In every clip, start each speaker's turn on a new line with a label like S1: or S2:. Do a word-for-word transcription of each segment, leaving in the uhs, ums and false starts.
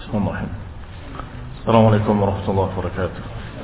S1: Bismillahirrahmanirrahim. Assalamualaikum warahmatullahi wabarakatuh.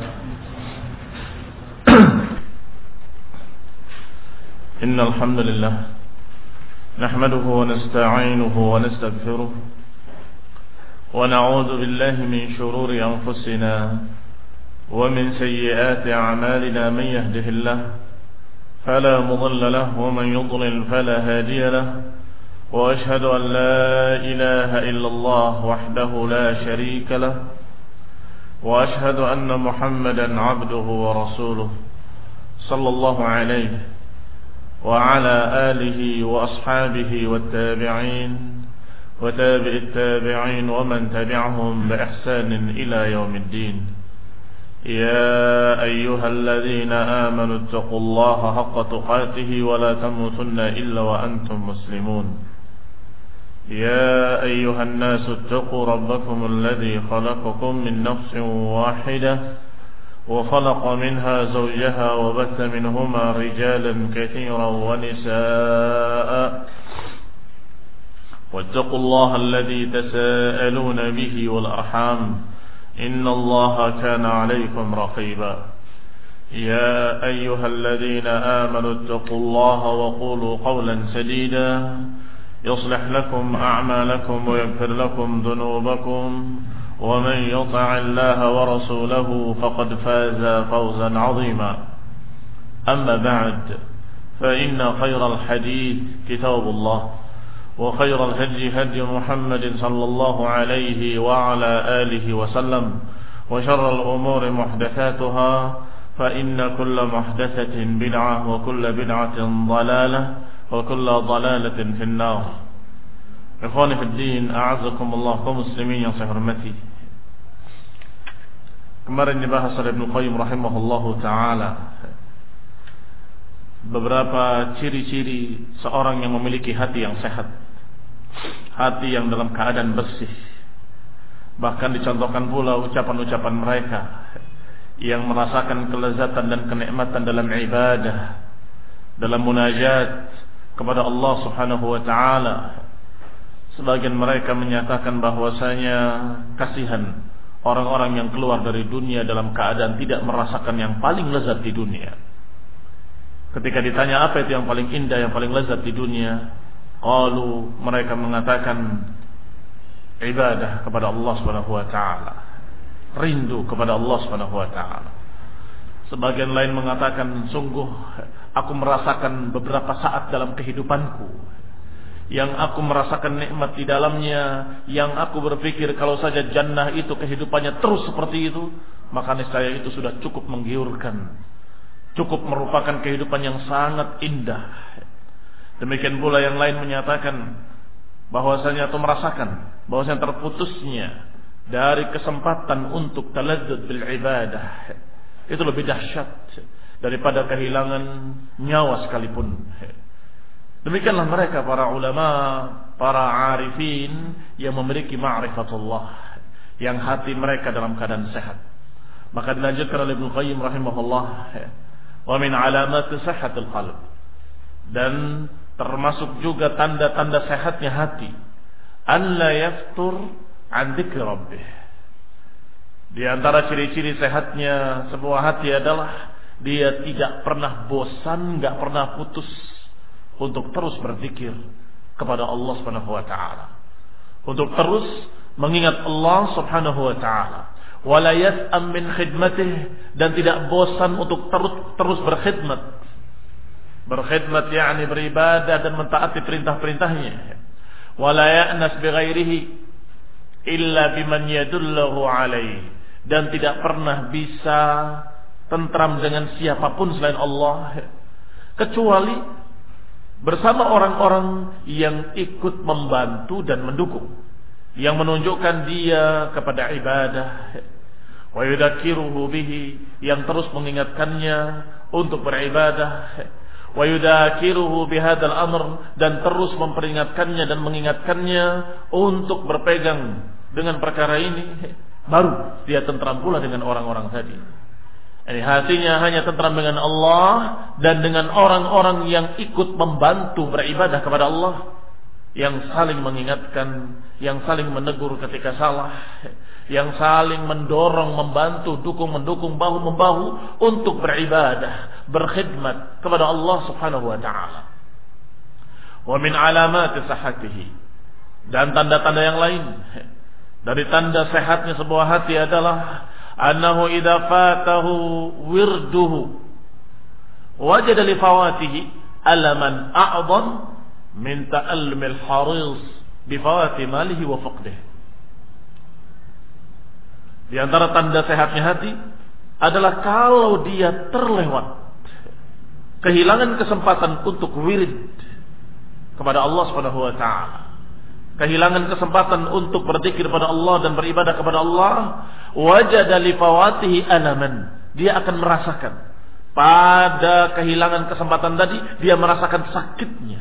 S1: Innal hamdalillah nahmaduhu wa nasta'inuhu wa nastaghfiruh wa na'udzu billahi min shururi anfusina wa min sayyiati a'malina man yahdihillahu fala mudilla lahu wa man yudlil fala hadiya lahu. وأشهد أن لا إله إلا الله وحده لا شريك له وأشهد أن محمدا عبده ورسوله صلى الله عليه وعلى آله وأصحابه والتابعين وتابع التابعين ومن تبعهم بإحسان إلى يوم الدين. يا أيها الذين آمنوا اتقوا الله حق تقاته ولا تموتن إلا وأنتم مسلمون. يا أيها الناس اتقوا ربكم الذي خلقكم من نفس واحدة وخلق منها زوجها وبث منهما رجالا كثيرا ونساء واتقوا الله الذي تساءلون به والأرحام إن الله كان عليكم رقيبا. يا أيها الذين آمنوا اتقوا الله وقولوا قولا سديدا يصلح لكم أعمالكم ويغفر لكم ذنوبكم ومن يطع الله ورسوله فقد فاز فوزا عظيما. أما بعد فإن خير الحديث كتاب الله وخير الهدي هدي محمد صلى الله عليه وعلى آله وسلم وشر الأمور محدثاتها فإن كل محدثة بدعة وكل بدعة ضلالة وكل ضلالة في النار. إخواني في الدين, أعزكم الله kaum muslimin yang saya hormati. Kemarin dibahas oleh Ibnu Qayyim rahimahullahu taala beberapa ciri-ciri seorang yang memiliki hati yang sehat, hati yang dalam keadaan bersih. Bahkan dicontohkan pula ucapan-ucapan mereka yang merasakan kelezatan dan kenikmatan dalam ibadah, dalam munajat kepada Allah Subhanahu wa taala. Sebagian mereka menyatakan bahwasanya kasihan orang-orang yang keluar dari dunia dalam keadaan tidak merasakan yang paling lezat di dunia. Ketika ditanya apa itu yang paling indah, yang paling lezat di dunia, qalu, mereka mengatakan ibadah kepada Allah Subhanahu wa taala, rindu kepada Allah Subhanahu wa taala. Sebagian lain mengatakan, sungguh aku merasakan beberapa saat dalam kehidupanku yang aku merasakan nikmat di dalamnya, yang aku berpikir kalau saja jannah itu kehidupannya terus seperti itu, maka niscaya itu sudah cukup menggiurkan, cukup merupakan kehidupan yang sangat indah. Demikian pula yang lain menyatakan bahwasanya atau merasakan bahwasanya terputusnya dari kesempatan untuk taladzuz bil ibadah itu lebih dahsyat daripada kehilangan nyawa sekalipun. Demikianlah mereka para ulama, para arifin yang memiliki ma'rifatullah, yang hati mereka dalam keadaan sehat. Maka dilanjutkan oleh Ibnu Qayyim rahimahullah, wa min alamat sihhatil qalb, dan termasuk juga tanda-tanda sehatnya hati, an la yaftur an dzikri rabbih. Di antara ciri-ciri sehatnya sebuah hati adalah dia tidak pernah bosan, enggak pernah putus untuk terus berzikir kepada Allah Subhanahu wa taala, untuk terus mengingat Allah Subhanahu wa taala, wala yas'am min khidmatih, dan tidak bosan untuk terus terus berkhidmat. Berkhidmat yakni beribadah dan mentaati perintah-perintahnya. Wala ya'nas bi ghairihi illa biman yadullahu alaihi, dan tidak pernah bisa tentram dengan siapapun selain Allah, kecuali bersama orang-orang yang ikut membantu dan mendukung, yang menunjukkan dia kepada ibadah, wa yudzakiruhu bihi, yang terus mengingatkannya untuk beribadah, wa yudzakiruhu bihadzal amr, dan terus memperingatkannya dan mengingatkannya untuk berpegang dengan perkara ini, baru dia tentram pula dengan orang-orang tadi. Ini hatinya hanya tentram dengan Allah dan dengan orang-orang yang ikut membantu beribadah kepada Allah. yang saling mengingatkan, yang saling menegur ketika salah, yang saling mendorong, membantu, dukung mendukung, bahu membahu untuk beribadah, berkhidmat kepada Allah Subhanahu wa taala. Wa min alamati sihhatihi, dan tanda-tanda yang lain dari tanda sehatnya sebuah hati adalah annahu idza fatahu wirduhu wajada li fawatihi alaman a'dham min ta'allumil haris bi fawati malihi wa faqdihi. Di antara tanda sehatnya hati adalah kalau dia terlewat, kehilangan kesempatan untuk wirid kepada Allah Subhanahu wa taala, kehilangan kesempatan untuk berzikir kepada Allah dan beribadah kepada Allah, wajada li fawatihi alaman, dia akan merasakan pada kehilangan kesempatan tadi, dia merasakan sakitnya.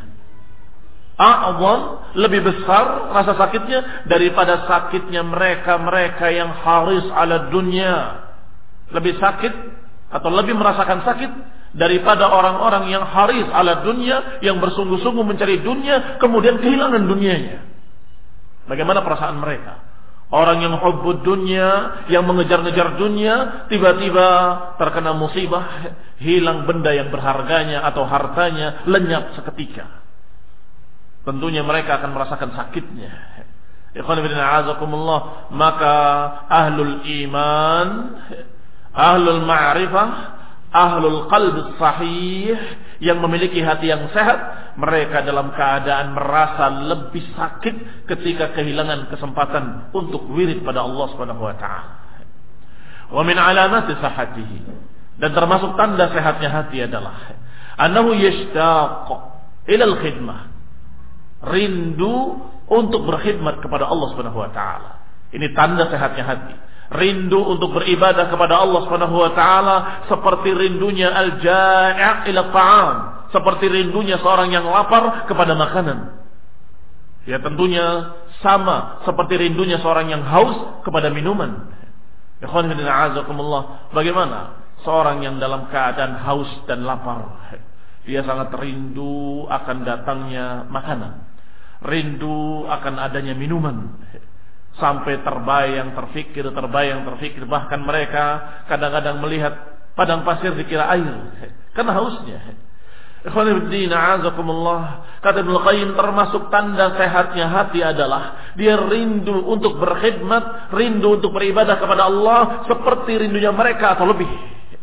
S1: A'zam, lebih besar rasa sakitnya daripada sakitnya mereka-mereka yang haris ala dunia. Lebih sakit atau lebih merasakan sakit daripada orang-orang yang haris ala dunia, yang bersungguh-sungguh mencari dunia kemudian kehilangan dunianya. Bagaimana perasaan mereka? Orang yang hubbud dunia, yang mengejar-ngejar dunia, tiba-tiba terkena musibah, hilang benda yang berharganya atau hartanya, lenyap seketika. Tentunya mereka akan merasakan sakitnya. Ikhwan fillah a'azakumullah, maka ahlul iman, ahlul ma'rifah, ahlul qalb sahih, yang memiliki hati yang sehat, mereka dalam keadaan merasa lebih sakit ketika kehilangan kesempatan untuk wirid pada Allah Subhanahu wa taala. Wa min alamati sihhatihi, dan termasuk tanda sehatnya hati adalah annahu yashtaq ila al-khidmah, rindu untuk berkhidmat kepada Allah Subhanahu wa taala. Ini tanda sehatnya hati. Rindu untuk beribadah kepada Allah Subhanahu wa taala seperti rindunya al-ja'i' ila ta'am, seperti rindunya seorang yang lapar kepada makanan. Ya tentunya sama seperti rindunya seorang yang haus kepada minuman. Ikhwan fillah a'azakumullah, bagaimana seorang yang dalam keadaan haus dan lapar, dia sangat rindu akan datangnya makanan, rindu akan adanya minuman, sampai terbayang terfikir, terbayang terfikir, bahkan mereka kadang-kadang melihat padang pasir dikira air karena hausnya. Ikhwan fillah a'azakumullah, kata Ibnu Qayyim, termasuk tanda sehatnya hati adalah dia rindu untuk berkhidmat, rindu untuk beribadah kepada Allah seperti rindunya mereka atau lebih.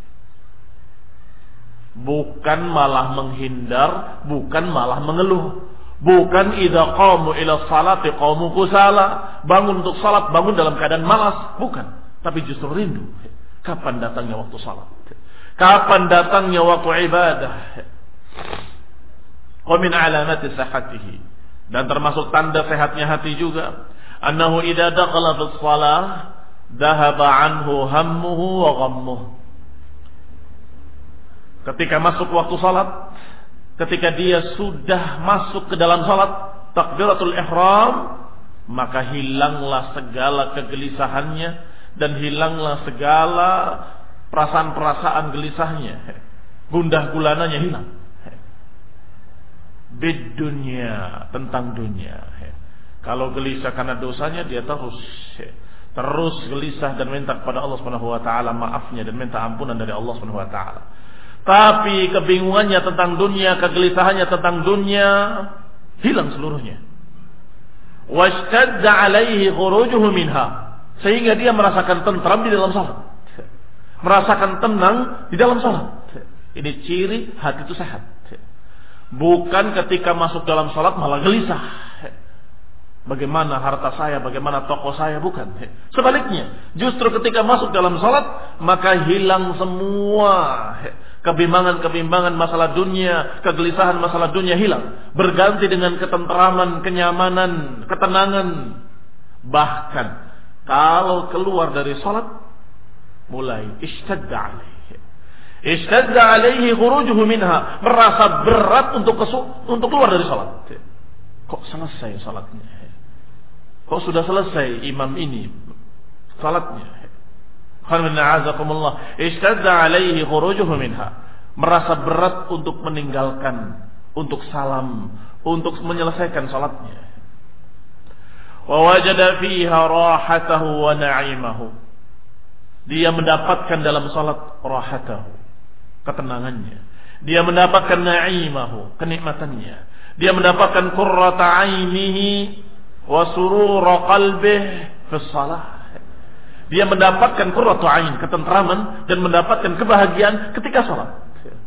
S1: Bukan malah menghindar, bukan malah mengeluh. Bukan idza qamu ila salati qamu kusala, bangun untuk salat bangun dalam keadaan malas, bukan, tapi justru rindu. Kapan datangnya waktu salat? Kapan datangnya waktu ibadah? Wa min alamati sihhatihi, dan termasuk tanda sehatnya hati juga, annahu idza dakhala fi shalah dhahaba anhu hammuhu wa ghammuhu. Ketika masuk waktu salat, ketika dia sudah masuk ke dalam salat, takbiratul ihram, maka hilanglah segala kegelisahannya dan hilanglah segala perasaan-perasaan gelisahnya, gundah gulananya hilang. Bid dunia, tentang dunia. Kalau gelisah karena dosanya, dia terus terus gelisah dan minta kepada Allah Subhanahu wa taala maafnya dan minta ampunan dari Allah Subhanahu wa taala. Tapi kebingungannya tentang dunia, kegelisahannya tentang dunia hilang seluruhnya. Washtadda alaihi khurujuhu minha, sehingga dia merasakan tentram di dalam salat, merasakan tenang di dalam salat. Ini ciri hati itu sehat. Bukan ketika masuk dalam salat malah gelisah. Bagaimana harta saya, bagaimana toko saya, bukan. Sebaliknya, justru ketika masuk dalam salat maka hilang semua kebimbangan-kebimbangan masalah dunia, kegelisahan masalah dunia hilang, berganti dengan ketentraman, kenyamanan, ketenangan. Bahkan kalau keluar dari salat mulai ishtadda alaihi Ishtadda alaihi khurujuhu minha, merasa berat untuk kesu, untuk keluar dari salat. Kok selesai salatnya? Kok sudah selesai imam ini salatnya? Alhamdulillah, ishtadda alaihi khurujuhu minha, merasa berat untuk meninggalkan, untuk salam, untuk menyelesaikan salatnya. wa wajada fiha rahatahu wa na'imahu. Dia mendapatkan dalam salat rahatahu, ketenangannya. Dia mendapatkan na'imahu, kenikmatannya. Dia mendapatkan qurrata 'ainihi wa surura qalbihi fi shalah. Dia mendapatkan qurratu 'ain, ketentraman, dan mendapatkan kebahagiaan ketika salat.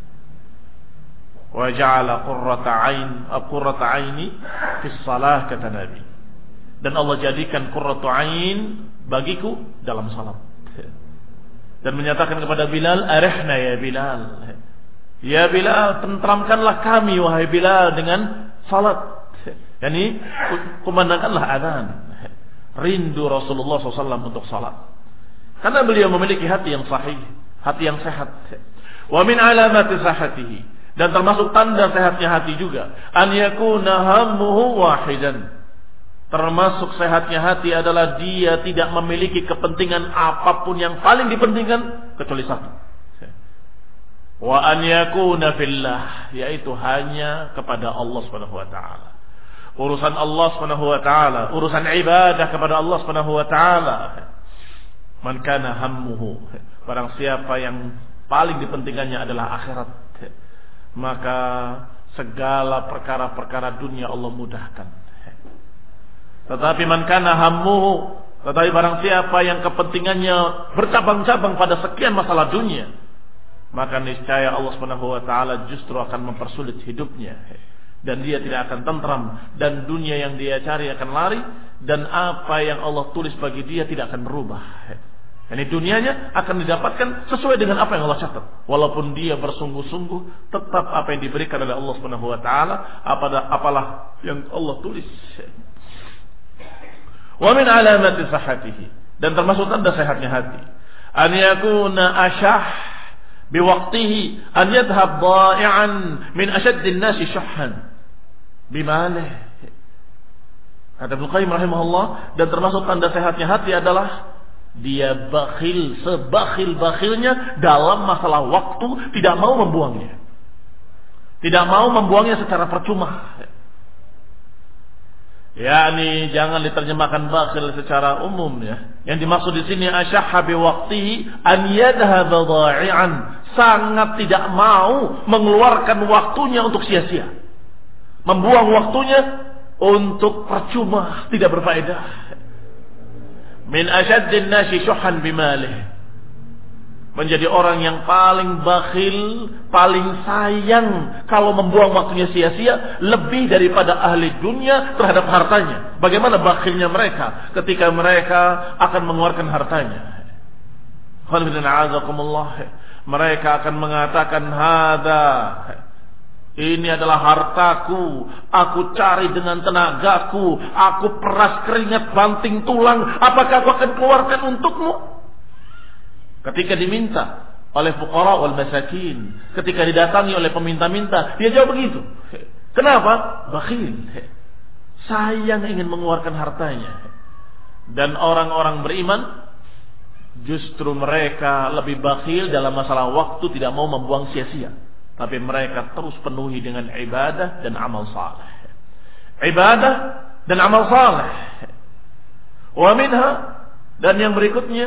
S1: Wa ja'ala qurrata 'ain, qurrata 'aini fi shalah, kata Nabi. Dan Allah jadikan qurratu 'ain bagiku dalam salat. Dan menyatakan kepada Bilal, arihna ya Bilal. Ya Bilal, tentramkanlah kami wahai Bilal dengan salat. Yani kumandangkanlah azan. Rindu Rasulullah shallallahu alaihi wasallam untuk salat. Karena beliau memiliki hati yang sahih, hati yang sehat. Wa min alamati sahatihi, dan termasuk tanda sehatnya hati juga, an yakuna hammuhu wahidan. Termasuk sehatnya hati adalah dia tidak memiliki kepentingan apapun yang paling dipentingkan kecuali satu. Wa an yakuna fillah, yaitu hanya kepada Allah Subhanahu wa taala. Urusan Allah Subhanahu wa taala, urusan ibadah kepada Allah Subhanahu wa taala. Man kana hammuhu, barang siapa yang paling dipentingkannya adalah akhirat, maka segala perkara-perkara dunia Allah mudahkan. Tetapi man kana hammuhu, tetapi barang siapa yang kepentingannya bercabang-cabang pada sekian masalah dunia, maka niscaya Allah Subhanahu wa taala justru akan mempersulit hidupnya, dan dia tidak akan tentram, dan dunia yang dia cari akan lari, dan apa yang Allah tulis bagi dia tidak akan berubah. Ini dunianya akan didapatkan sesuai dengan apa yang Allah catat. Walaupun dia bersungguh-sungguh, tetap apa yang diberikan oleh Allah Subhanahu wa taala, apalah yang Allah tulis. Wa min alamati sahhatihi, dan termasuk tanda sehatnya hati, an yakuna ashah biwaqtihi, an yadhhab dha'i'an min ashaddi an-nasi syuhhan bimalih. Kata Ibnu Qayyim rahimahullah, dan termasuk tanda sehatnya hati adalah dia bakhil, sebakhil-bakhilnya dalam masalah waktu, tidak mau membuangnya. Tidak mau membuangnya secara percuma. yakni jangan diterjemahkan bakhil secara umum ya. Yang dimaksud di sini asyahha bi waqtihi an yadhhaba dha'i'an, sangat tidak mau mengeluarkan waktunya untuk sia-sia. Membuang waktunya untuk percuma, tidak berfaedah. Min asyaddin nasi syuhan bimalih, menjadi orang yang paling bakhil, paling sayang kalau membuang waktunya sia-sia, lebih daripada ahli dunia terhadap hartanya. Bagaimana bakhilnya mereka ketika mereka akan mengeluarkan hartanya. Mereka akan mengatakan, hada, ini adalah hartaku, aku cari dengan tenagaku, aku peras keringat banting tulang, apakah aku akan keluarkan untukmu? Ketika diminta oleh fuqara wal masakin, ketika didatangi oleh peminta-minta, dia jawab begitu. Kenapa? Bakhil. Sayang ingin mengeluarkan hartanya. Dan orang-orang beriman, justru mereka lebih bakhil dalam masalah waktu, tidak mau membuang sia-sia. Tapi mereka terus penuhi dengan ibadah dan amal saleh. Ibadah dan amal saleh. Wa minha, dan yang berikutnya,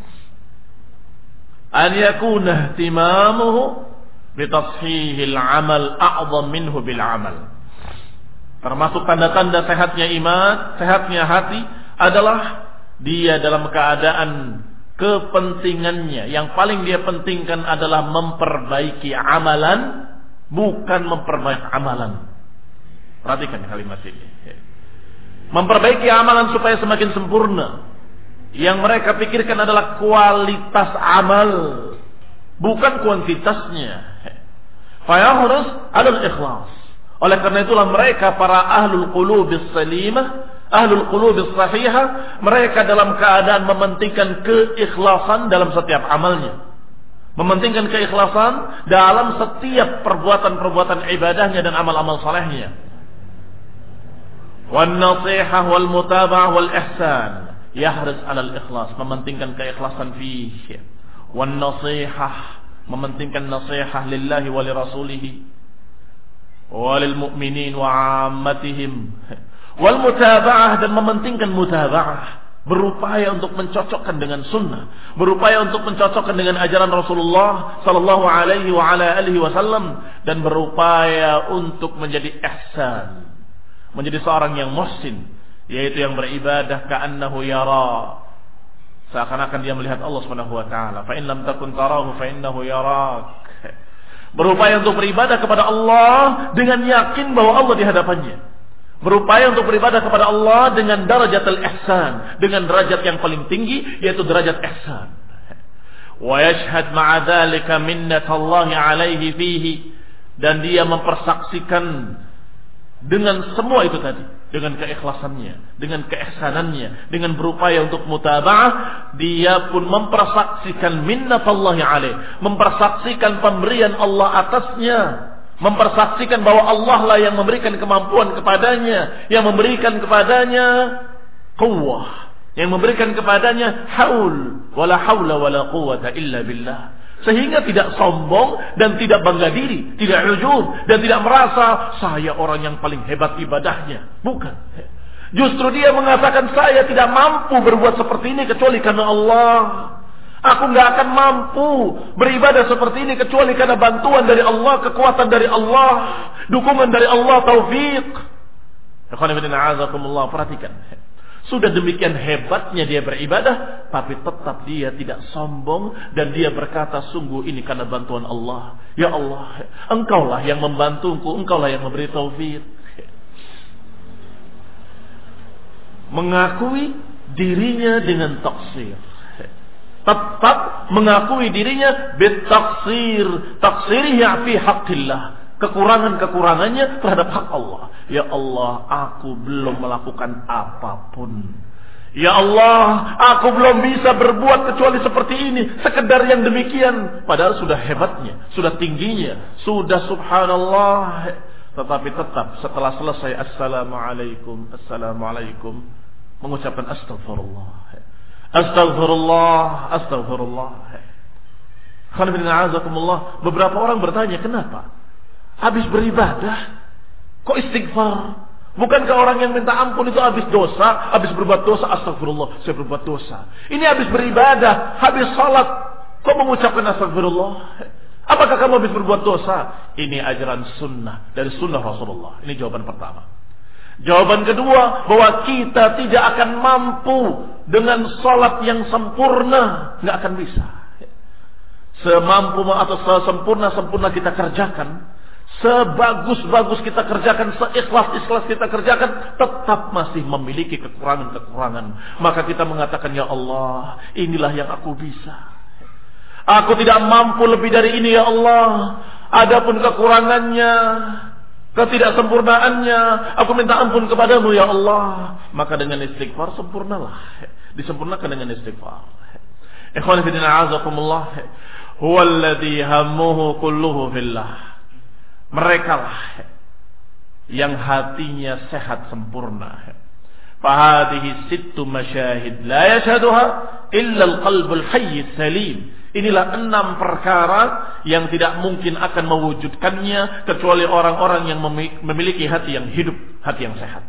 S1: an yakuna ihtimamuhu bi tashihil amal a'zam minhu bil amal. Termasuk tanda-tanda sehatnya iman, sehatnya hati adalah dia dalam keadaan kepentingannya yang paling dia pentingkan adalah memperbaiki amalan, bukan memperbaiki amalan. Perhatikan kalimat ini. Memperbaiki amalan supaya semakin sempurna. Yang mereka pikirkan adalah kualitas amal, bukan kuantitasnya. Fayahrus alal ikhlas. Oleh karena itulah mereka para ahlul qulubis salimah, ahlul qulubis sahihah, mereka dalam keadaan mementingkan keikhlasan dalam setiap amalnya. Mementingkan keikhlasan dalam setiap perbuatan-perbuatan ibadahnya dan amal-amal salehnya. Wan nasihah wal mutaba'ah wal ihsan. Yahris alal ikhlas, mementingkan keikhlasan fihi. Wan nasihah, mementingkan nasihat lillahi wa li rasulihi wa lil mu'minin wa ammatihim. Wal mutaba'ah, dan mementingkan mutaba'ah, berupaya untuk mencocokkan dengan sunnah, berupaya untuk mencocokkan dengan ajaran Rasulullah sallallahu alaihi wa ala alihi wasallam, dan berupaya untuk menjadi ihsan, menjadi seorang yang muhsin, yaitu yang beribadah ka'annahu yara, seakan-akan dia melihat Allah Subhanahu wa taala. Fa in lam takun tarahu fa innahu yarak. Berupaya untuk beribadah kepada Allah dengan yakin bahwa Allah di hadapannya. Berupaya untuk beribadah kepada Allah dengan darajatul ihsan, dengan derajat yang paling tinggi, yaitu derajat ihsan. Wa yashhad ma'a dzalika minnatallahi 'alaihi fihi, dan dia mempersaksikan dengan semua itu tadi, dengan keikhlasannya, dengan keihsanannya, dengan berupaya untuk mutaba'ah, dia pun mempersaksikan minnatallahi 'alaihi, mempersaksikan pemberian Allah atasnya, mempersaksikan bahwa Allah lah yang memberikan kemampuan kepadanya, yang memberikan kepadanya quwwah, yang memberikan kepadanya haul, wala haula wala quwwata illa billah. Sehingga tidak sombong dan tidak bangga diri, tidak ujub dan tidak merasa saya orang yang paling hebat ibadahnya. Bukan. Justru dia mengatakan saya tidak mampu berbuat seperti ini kecuali karena Allah. Aku nggak akan mampu beribadah seperti ini kecuali karena bantuan dari Allah, kekuatan dari Allah, dukungan dari Allah, taufik. Perhatikan. Sudah demikian hebatnya dia beribadah, tapi tetap dia tidak sombong dan dia berkata, sungguh ini karena bantuan Allah. Ya Allah, Engkaulah yang membantuku, Engkaulah yang memberi taufik. Mengakui dirinya dengan taksir. Tetap mengakui dirinya bitaksir, taksirnya fi haqqillah, kekurangan-kekurangannya terhadap hak Allah. Ya Allah, aku belum melakukan apapun. Ya Allah, aku belum bisa berbuat kecuali seperti ini, sekedar yang demikian. Padahal sudah hebatnya, sudah tingginya, sudah subhanallah. Tetapi tetap setelah selesai assalamualaikum, assalamualaikum, mengucapkan astagfirullah. Astaghfirullah, astaghfirullah. Beberapa orang bertanya, kenapa habis beribadah kok istighfar? Bukankah orang yang minta ampun itu habis dosa, habis berbuat dosa, astagfirullah, saya berbuat dosa. Ini habis beribadah, habis salat, kok mengucapkan astagfirullah? Apakah kamu habis berbuat dosa? Ini ajaran sunnah, dari sunnah Rasulullah. Ini jawaban pertama. Jawaban kedua, bahwa kita tidak akan mampu dengan salat yang sempurna, nggak akan bisa. Semampu atau sesempurna-sempurna kita kerjakan, sebagus-bagus kita kerjakan, seikhlas-ikhlas kita kerjakan, tetap masih memiliki kekurangan-kekurangan. Maka kita mengatakan, ya Allah, inilah yang aku bisa. Aku tidak mampu lebih dari ini, ya Allah. Adapun kekurangannya, ketidaksempurnaannya, aku minta ampun kepadamu, ya Allah. Maka dengan istighfar sempurnalah, disempurnakan dengan istighfar. Ikhwan fillah, azakumullah, huwa alladhi hammuhu kulluhu fillah. Mereka lah yang hatinya sehat sempurna. Fahadihi sittu masyahid la yashhaduha illa al-qalbul hayy salim. Inilah enam perkara yang tidak mungkin akan mewujudkannya kecuali orang-orang yang memiliki hati yang hidup, hati yang sehat.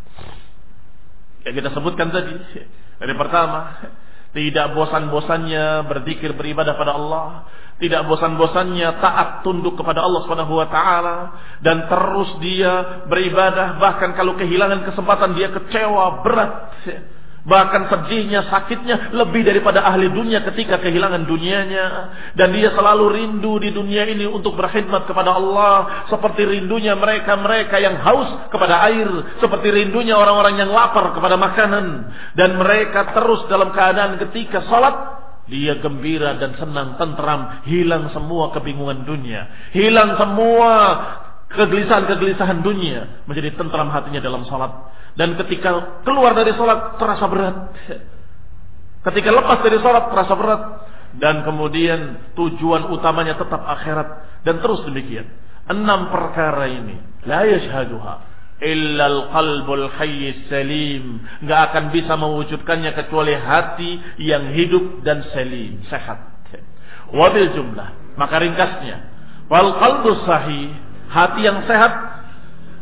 S1: Yang kita sebutkan tadi, dari pertama, tidak bosan-bosannya berzikir, beribadah pada Allah, tidak bosan-bosannya taat tunduk kepada Allah Subhanahu wa taala, dan terus dia beribadah, bahkan kalau kehilangan kesempatan dia kecewa berat. Bahkan sedihnya, sakitnya lebih daripada ahli dunia ketika kehilangan dunianya. Dan dia selalu rindu di dunia ini untuk berkhidmat kepada Allah, seperti rindunya mereka-mereka yang haus kepada air, seperti rindunya orang-orang yang lapar kepada makanan. Dan mereka terus dalam keadaan ketika salat, dia gembira dan senang, tentram, hilang semua kebingungan dunia, hilang semua kegelisahan-kegelisahan dunia, menjadi tentram hatinya dalam salat. Dan ketika keluar dari salat terasa berat, ketika lepas dari salat terasa berat, dan kemudian tujuan utamanya tetap akhirat, dan terus demikian. Enam perkara ini la yashhaduha illa al-qalbul hayy salim, enggak akan bisa mewujudkannya kecuali hati yang hidup dan salim, sehat. Wabil jumlah, maka ringkasnya, wal qalbus sahih, hati yang sehat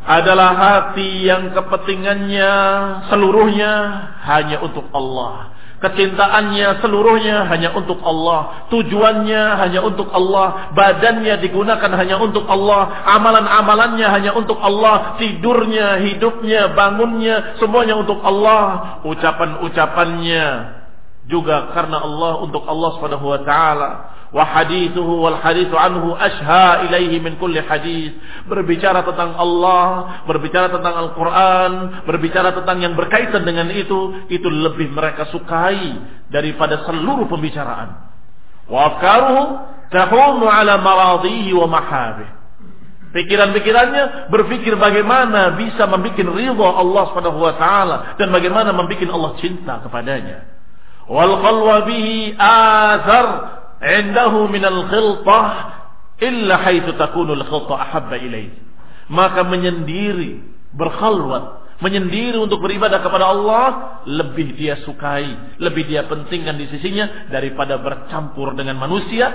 S1: adalah hati yang kepentingannya seluruhnya hanya untuk Allah. Kecintaannya seluruhnya hanya untuk Allah. Tujuannya hanya untuk Allah. Badannya digunakan hanya untuk Allah. Amalan-amalannya hanya untuk Allah. Tidurnya, hidupnya, bangunnya, semuanya untuk Allah. Ucapan-ucapannya juga karena Allah, untuk Allah subhanahu wa ta'ala. Wa hadithuhu wal hadithu anhu ashha ilaihi min kulli hadith. Berbicara tentang Allah, berbicara tentang Al-Quran, berbicara tentang yang berkaitan dengan itu, itu lebih mereka sukai daripada seluruh pembicaraan. Wa afkaruhu tahumu ala maradhihi wa mahabih. Pikiran-pikirannya berpikir bagaimana bisa membuat ridha Allah subhanahu wa ta'ala, dan bagaimana membuat Allah cinta kepadanya. Wal qalwa bihi athar indahu minal khiltah illa haitsu takunu al-khiltah ahabba ilaihi. Maka menyendiri, berkhalwat, menyendiri untuk beribadah kepada Allah lebih dia sukai, lebih dia pentingkan di sisinya daripada bercampur dengan manusia,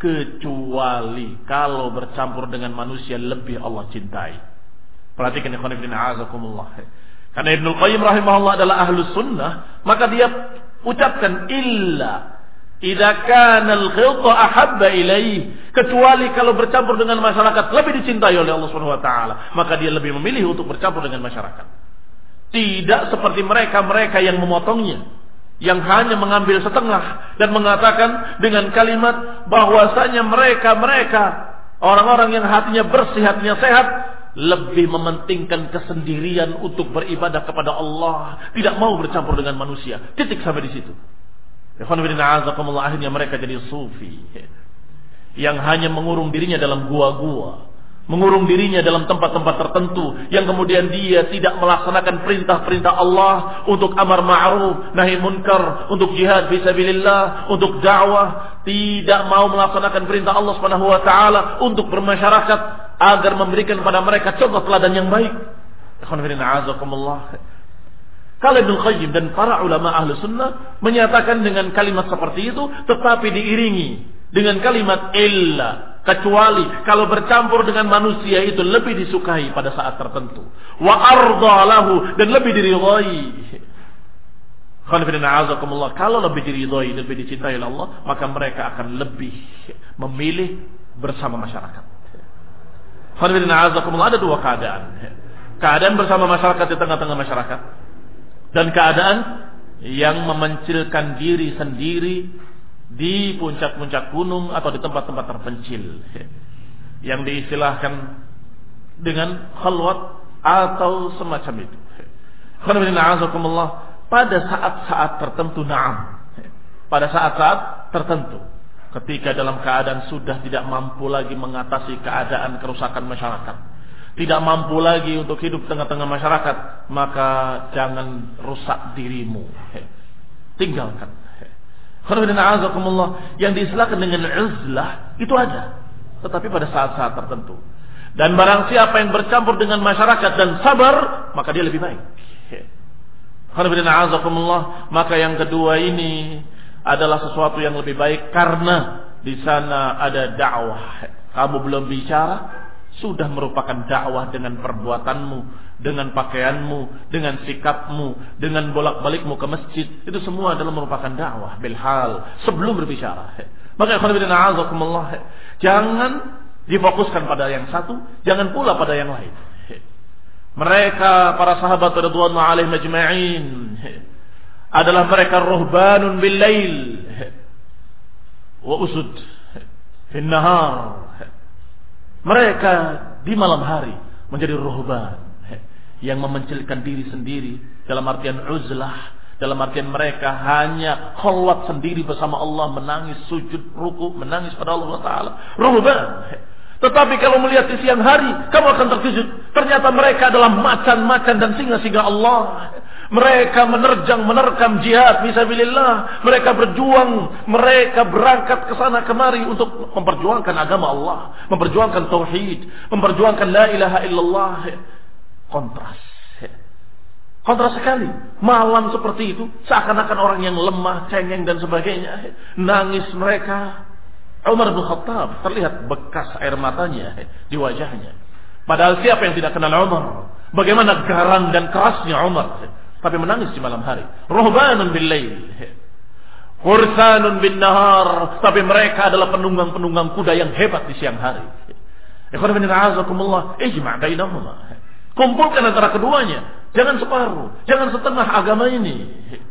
S1: kecuali kalau bercampur dengan manusia lebih Allah cintai. Perhatikan ikhwan fillah azakumullah. Karena Ibnu Qayyim rahimahullah adalah ahlus sunnah, maka dia ucapkan illa idza kana al-khilta ahabba ilaih, kecuali kalau bercampur dengan masyarakat lebih dicintai oleh Allah Subhanahu wa taala, maka dia lebih memilih untuk bercampur dengan masyarakat. Tidak seperti mereka-mereka yang memotongnya, yang hanya mengambil setengah dan mengatakan dengan kalimat bahwasanya mereka-mereka orang-orang yang hatinya bersih, hatinya sehat, lebih mementingkan kesendirian untuk beribadah kepada Allah, tidak mau bercampur dengan manusia. Titik sampai di situ. Akhirnya mereka jadi sufi yang hanya mengurung dirinya dalam gua-gua, mengurung dirinya dalam tempat-tempat tertentu, yang kemudian dia tidak melaksanakan perintah-perintah Allah untuk amar ma'ruf nahi munkar, untuk jihad fisabilillah, untuk dakwah, tidak mau melaksanakan perintah Allah Subhanahu wa taala untuk bermasyarakat agar memberikan kepada mereka contoh teladan yang baik. Kalau Ibnu Qayyim dan para ulama ahlu sunnah menyatakan dengan kalimat seperti itu, tetapi diiringi dengan kalimat illa, kecuali kalau bercampur dengan manusia itu lebih disukai pada saat tertentu, wa arda lahu, dan lebih diridhai. Kalau lebih diridhai, lebih dicintai oleh Allah, maka mereka akan lebih memilih bersama masyarakat. Ada dua keadaan. Keadaan bersama masyarakat di tengah-tengah masyarakat, dan keadaan yang memencilkan diri sendiri di puncak-puncak gunung atau di tempat-tempat terpencil, yang diistilahkan dengan khalwat atau semacam itu. Pada saat-saat tertentu, na'am, pada saat-saat tertentu, ketika dalam keadaan sudah tidak mampu lagi mengatasi keadaan kerusakan masyarakat, tidak mampu lagi untuk hidup tengah-tengah masyarakat, maka jangan rusak dirimu, tinggalkan. Yang diistilahkan dengan uzlah itu ada, tetapi pada saat-saat tertentu. Dan barang siapa yang bercampur dengan masyarakat dan sabar, maka dia lebih baik. Maka yang kedua ini adalah sesuatu yang lebih baik, karena di sana ada dakwah. Kamu belum bicara, sudah merupakan dakwah dengan perbuatanmu, dengan pakaianmu, dengan sikapmu, dengan bolak-balikmu ke masjid. Itu semua adalah merupakan dakwah bilhal sebelum berbicara. Maka jangan difokuskan pada yang satu, jangan pula pada yang lain. Mereka para sahabat radhiyallahu alaihim ajma'in adalah mereka ruhbanun bil lail wa usud fin nahar. Mereka di malam hari menjadi ruhban yang memencilkan diri sendiri, dalam artian uzlah, dalam artian mereka hanya khalwat sendiri bersama Allah, menangis sujud ruku, menangis pada Allah Taala. Ruhban. Tetapi kalau melihat di siang hari, kamu akan terkejut. Ternyata mereka adalah macan-macan dan singa-singa Allah. Mereka menerjang, menerkam jihad fisabilillah. Mereka berjuang, mereka berangkat ke sana kemari untuk memperjuangkan agama Allah, memperjuangkan tauhid, memperjuangkan la ilaha illallah. Kontras. Kontras sekali. Malam seperti itu, seakan-akan orang yang lemah, cengeng dan sebagainya. Nangis mereka. Umar bin Khattab terlihat bekas air matanya di wajahnya. Padahal siapa yang tidak kenal Umar? Bagaimana garang dan kerasnya Umar, tapi menangis di malam hari. Ruhbanun bil lail, fursanun bin nahar, tapi mereka adalah penunggang-penunggang kuda yang hebat di siang hari. Ikhwan fillah, azakumullah, ijma' bainahuma. Kumpulkan antara keduanya, jangan separuh, jangan setengah agama ini.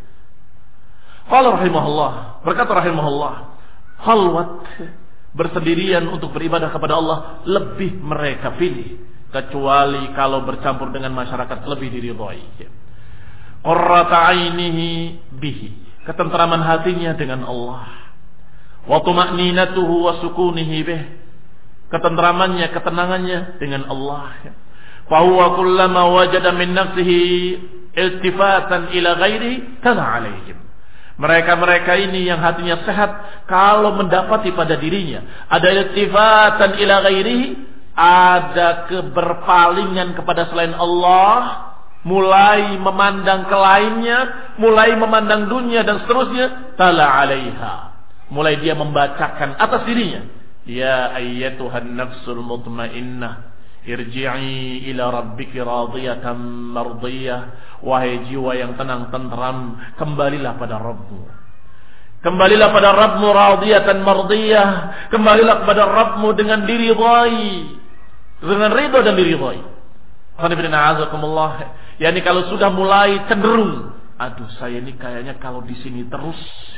S1: Qala rahimahullah, berkata rahimahullah, khalwat, bersendirian untuk beribadah kepada Allah lebih mereka pilih, kecuali kalau bercampur dengan masyarakat lebih diridhai. Qurrata ainihi bihi, ketentraman hatinya dengan Allah. Wa tuma'ninatuhu wa sukunihi bih, ketentramannya, ketenangannya dengan Allah. Fa huwa kullama wajada min nafsihi iltifatan ila ghairi kana alaihim. Mereka-mereka ini yang hatinya sehat, kalau mendapati pada dirinya ada iltifatan ila ghairihi, ada keberpalingan kepada selain Allah, mulai memandang ke lainnya, mulai memandang dunia dan seterusnya, tala alaiha, mulai dia membacakan atas dirinya, ya ayyatuhan nafsul mutmainnah, irji'i ila rabbiki radiyatan mardiyah, wahai jiwa yang tenang tenteram, kembalilah pada Rabbmu. Kembalilah pada Rabbmu radiyatan mardiyah, kembalilah kepada Rabbmu dengan diridhai, dengan ridha dan diridhai. Alhamdulillah, yakni kalau sudah mulai cenderung, aduh saya ini kayaknya kalau di sini terus,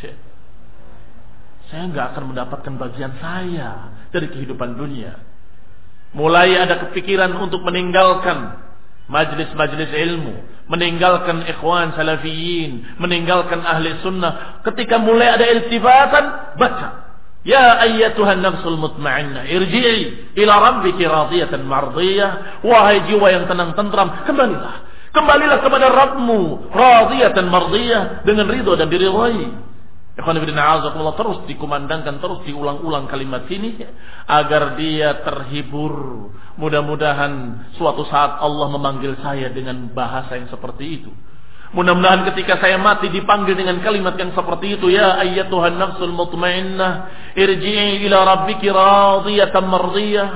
S1: saya nggak akan mendapatkan bagian saya dari kehidupan dunia. Mulai ada kepikiran untuk meninggalkan majlis-majlis ilmu, meninggalkan ikhwan salafiyin, meninggalkan ahli sunnah. Ketika mulai ada iltifatan, baca, ya ayyatuhan nafsul mutmainnah, irji'i ila rabbiki radiyatan mardiyah, wahai jiwa yang tenang tentram, kembalilah, kembalilah kepada Rabbmu radiyatan mardiyah, dengan ridha dan diridhai. Terus dikumandangkan, terus diulang-ulang kalimat ini agar dia terhibur. Mudah-mudahan suatu saat Allah memanggil saya dengan bahasa yang seperti itu. Mudah-mudahan ketika saya mati dipanggil dengan kalimat yang seperti itu, ya ayyatuhan nafsul mutmainnah, irji'i ila rabbiki radiyatan mardiyah.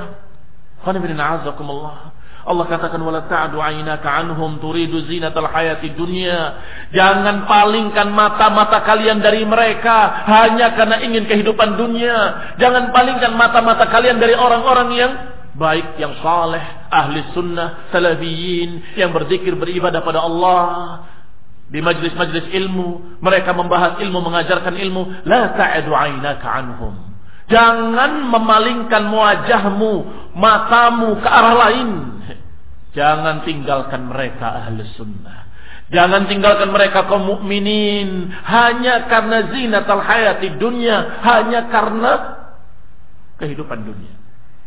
S1: Allah katakan, wala ta'du 'ainaka 'anhum turidu zinatal hayati dunya. Jangan palingkan mata-mata kalian dari mereka hanya karena ingin kehidupan dunia. Jangan palingkan mata-mata kalian dari orang-orang yang baik, yang saleh, ahli sunnah, salafiyin, yang berzikir, beribadah pada Allah. Di majlis-majlis ilmu, mereka membahas ilmu, mengajarkan ilmu. La ta'du 'ainaka 'anhum. Jangan memalingkan wajahmu, matamu ke arah lain. Jangan tinggalkan mereka ahli sunnah. Jangan tinggalkan mereka kaum mukminin hanya karena zinatul hayati dunya, hanya karena kehidupan dunia.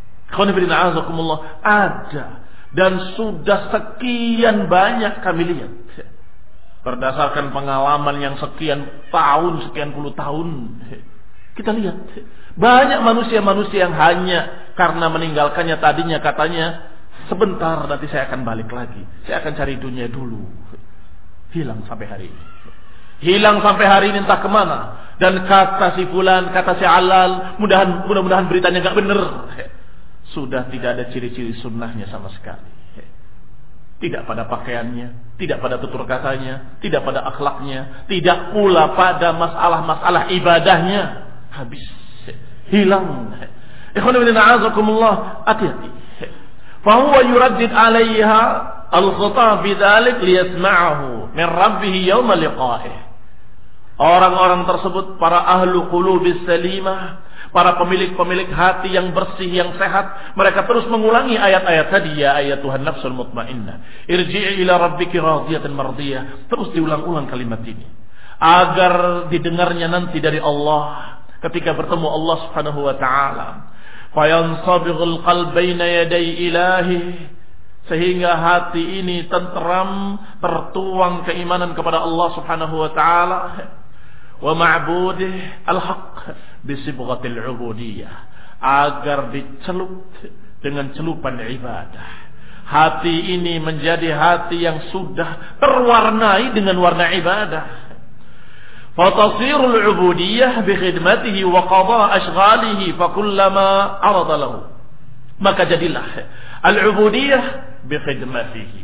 S1: Ada dan sudah sekian banyak kami lihat. Berdasarkan pengalaman yang sekian tahun, sekian puluh tahun, kita lihat banyak manusia-manusia yang hanya karena meninggalkannya tadinya katanya, sebentar nanti saya akan balik lagi, saya akan cari dunia dulu. Hilang sampai hari ini. Hilang sampai hari ini entah kemana. Dan kata si fulan, kata si alal, mudah-mudahan mudah-mudahan beritanya gak benar. Sudah tidak ada ciri-ciri sunnahnya sama sekali. Tidak pada pakaiannya, tidak pada tutur katanya, tidak pada akhlaknya, tidak pula pada masalah-masalah ibadahnya. Habis, hilang. Ikhwanullah, hati-hati. Fahuwa yuraddid alaiha al-khutab bidzalik liyasma'ahu min rabbih yawma liqa'ih. Orang-orang tersebut, para ahlu qulubis salimah, para pemilik-pemilik hati yang bersih, yang sehat, mereka terus mengulangi ayat-ayat tadi, ya ayyatuhan nafsul mutmainnah, irji'i ila rabbiki radiyatan mardiyah. Terus diulang-ulang kalimat ini agar didengarnya nanti dari Allah ketika bertemu Allah Subhanahu wa taala. Fayansabighul qalbaina yaday ilahi, sehingga hati ini tenteram, tertuang keimanan kepada Allah Subhanahu wa taala, wa ma'budih al-haq bisibghatil ubudiyah, agar dicelup dengan celupan ibadah. Hati ini menjadi hati yang sudah terwarnai dengan warna ibadah. Fatasirul ubudiyah bi khidmatihi wa qada ashghalihi fa kullama arada lahu Maka jadilah al-ubudiyah bi khidmatihi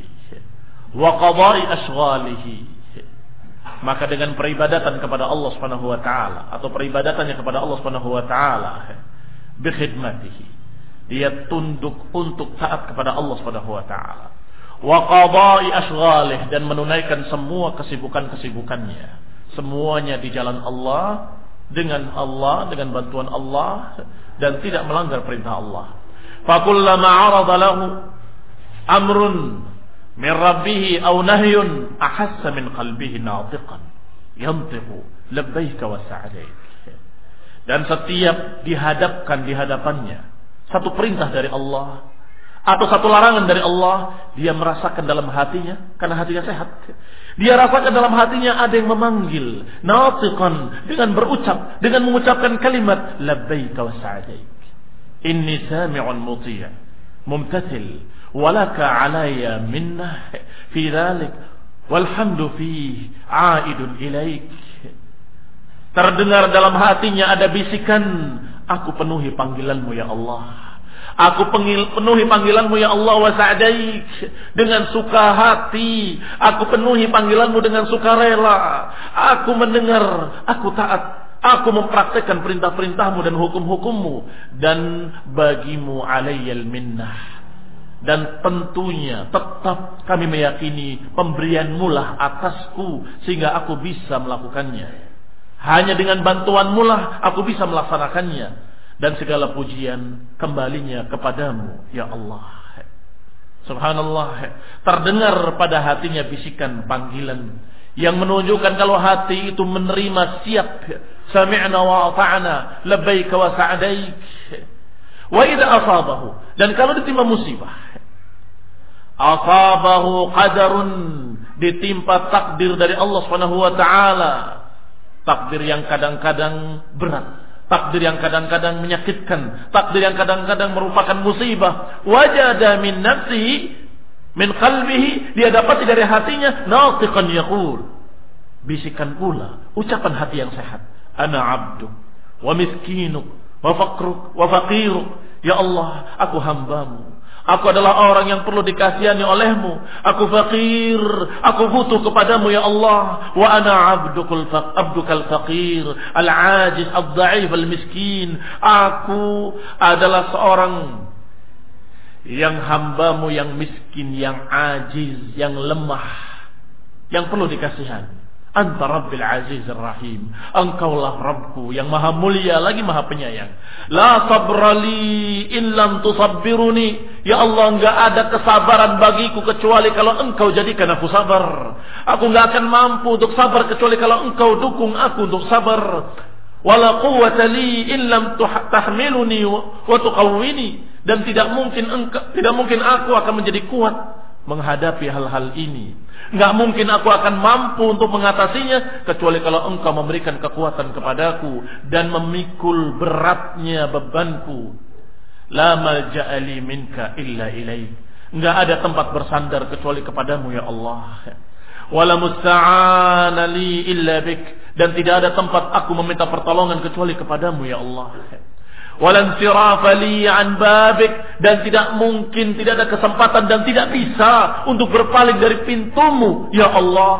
S1: wa qada'i ashghalihi. Maka dengan peribadatan kepada Allah Subhanahu wa taala atau peribadatannya kepada Allah Subhanahu wa taala bi khidmatihi, dia tunduk untuk taat kepada Allah Subhanahu wa taala. Wa qada'i ashghalih, dan menunaikan semua kesibukan-kesibukannya, semuanya di jalan Allah, dengan Allah, dengan bantuan Allah, dan tidak melanggar perintah Allah. Fa kullama 'arada lahu amrun min rabbih aw nahyun ahassa min qalbihi natiqan yantiqu labbaika wa sa'daik. Dan setiap dihadapkan di hadapannya satu perintah dari Allah atau satu larangan dari Allah, dia merasakan dalam hatinya, karena hatinya sehat, dia rasakan dalam hatinya ada yang memanggil, natiqan, dengan berucap, dengan mengucapkan kalimat labbaika wa sa'daik, inni sami'un muti'a mumtathil walaka alayya minnah fi dhalik walhamdu fi a'idun ilaik. Terdengar dalam hatinya ada bisikan, aku penuhi panggilanmu ya Allah, aku penuhi panggilanmu ya Allah wa sa'daik, dengan suka hati. Aku penuhi panggilanmu dengan sukarela. Aku mendengar, aku taat, aku mempraktekkan perintah-perintahmu dan hukum-hukummu. Dan bagimu alayyal minnah, dan tentunya tetap kami meyakini pemberianmu lah atasku sehingga aku bisa melakukannya. Hanya dengan bantuanmu lah aku bisa melaksanakannya. Dan segala pujian kembalinya kepadamu ya Allah. Subhanallah, terdengar pada hatinya bisikan panggilan yang menunjukkan kalau hati itu menerima, siap. Sami'na wa ata'na labbaika wa sa'daik. Wa idza asabahu, dan kalau ditimpa musibah, asabahu qadarun, ditimpa takdir dari Allah Subhanahu wa taala, takdir yang kadang-kadang berat, takdir yang kadang-kadang menyakitkan, takdir yang kadang-kadang merupakan musibah. Wajada min nafsihi, min qalbihi, dia dapati dari hatinya natiqan yaqul, bisikan pula, ucapan hati yang sehat, ana abduk wa miskinuk wa faqruk wa faqiruk, ya Allah, aku hambamu, aku adalah orang yang perlu dikasihani olehmu, aku fakir, aku butuh kepadamu ya Allah. Wa ana abdukul faq, abdukal faqir, al-ajiz, al-dha'if, al-miskin. Aku adalah seorang yang hambamu yang miskin, yang ajiz, yang lemah, yang perlu dikasihani. Anta Rabbil Aziz Ar-Rahim, engkaulah Rabbku yang maha mulia lagi maha penyayang. La sabrali in lam tusabbiruni, ya Allah, enggak ada kesabaran bagiku kecuali kalau engkau jadikan aku sabar. Aku enggak akan mampu untuk sabar kecuali kalau engkau dukung aku untuk sabar. Wala quwwata li in lam tahmiluni wa tuqawwini, dan tidak mungkin engkau, tidak mungkin aku akan menjadi kuat menghadapi hal-hal ini. Enggak mungkin aku akan mampu untuk mengatasinya kecuali kalau engkau memberikan kekuatan kepadaku dan memikul beratnya bebanku. La malja'a li minka illa ilaik, enggak ada tempat bersandar kecuali kepadamu ya Allah. Wala musta'ana li illa bik, dan tidak ada tempat aku meminta pertolongan kecuali kepadamu ya Allah. Walan sirafa li an babik, dan tidak mungkin, tidak ada kesempatan dan tidak bisa untuk berpaling dari pintumu ya Allah.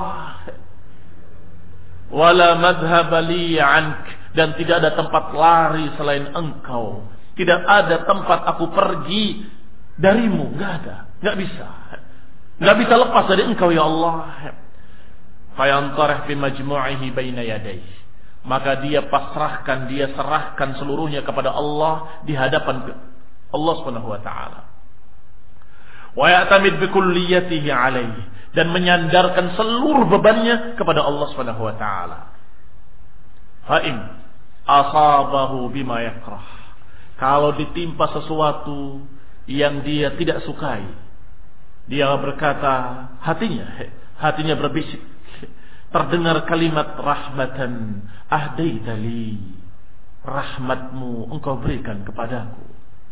S1: Wala madhhaba li ank, dan tidak ada tempat lari selain engkau. Tidak ada tempat aku pergi darimu, enggak ada, enggak bisa. Enggak bisa lepas dari engkau ya Allah. Fayantarih fi majmu'ihi baina yadayhi, maka dia pasrahkan, dia serahkan seluruhnya kepada Allah di hadapan Allah Subhanahu wa taala. Wa ya'tamid bi kulliyatihi alaihi, dan menyandarkan seluruh bebannya kepada Allah Subhanahu wa taala. Fa in asabahu bima yakrah, kalau ditimpa sesuatu yang dia tidak sukai, dia berkata, hatinya hatinya berbisik, terdengar kalimat rahmatan ahdaitali, rahmatmu engkau berikan kepadaku.